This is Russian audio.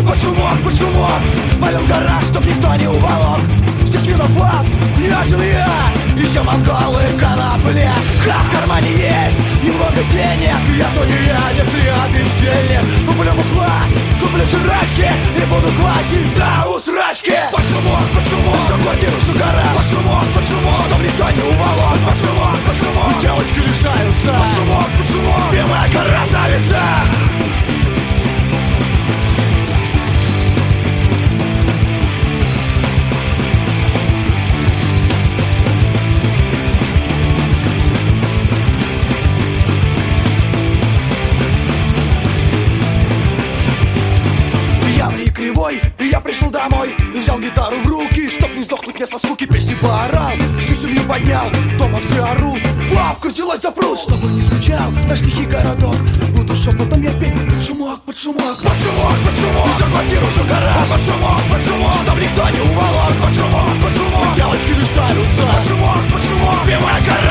под шумок спалил гараж, чтоб никто не уволок. Здесь виноват не один я, еще монголы конопля. В кармане есть немного денег, я тунеядец и я бездельник. Куплю бухла, куплю жрачки и буду квасить до усрачки. Под шумок, всю квартиру, всю гараж. Под шумок, чтоб никто не уволок. Под шумок, девочки лишаются. Под шумок, спимая красавица. И я пришел домой и взял гитару в руки, чтоб не сдохнуть мне со скуки. Песни поорал, всю семью поднял, дома все орут. Бабка взялась за пруд, чтобы не скучал наш тихий городок. Буду шепотом я петь под шумок. Всю квартиру, всю гараж. Под шумок, чтоб никто не уволок. Под шумок, девочки лишаются. Под шумок, спимая гора.